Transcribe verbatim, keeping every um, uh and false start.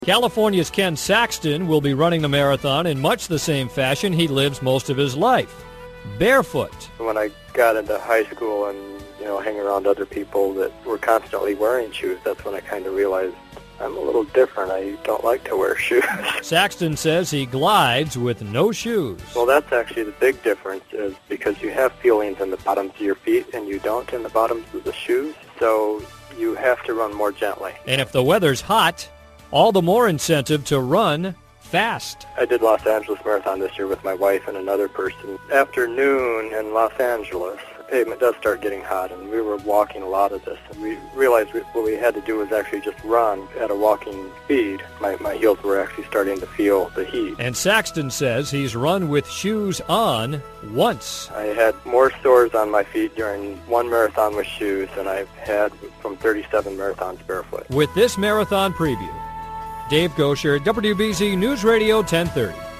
California's Ken Saxton will be running the marathon in much the same fashion he lives most of his life, barefoot. When I got into high school and, you know, hang around other people that were constantly wearing shoes, that's when I kind of realized I'm a little different. I don't like to wear shoes. Saxton says he glides with no shoes. Well, that's actually the big difference, is because you have feelings in the bottoms of your feet and you don't in the bottoms of the shoes, so you have to run more gently. And if the weather's hot, all the more incentive to run fast. I did Los Angeles Marathon this year with my wife and another person. After noon in Los Angeles, the pavement does start getting hot, and we were walking a lot of this. And we realized we, what we had to do was actually just run at a walking speed. My, my heels were actually starting to feel the heat. And Saxton says he's run with shoes on once. I had more sores on my feet during one marathon with shoes than I've had from thirty-seven marathons barefoot. With this marathon preview, Dave Gosher, W B Z News Radio ten thirty.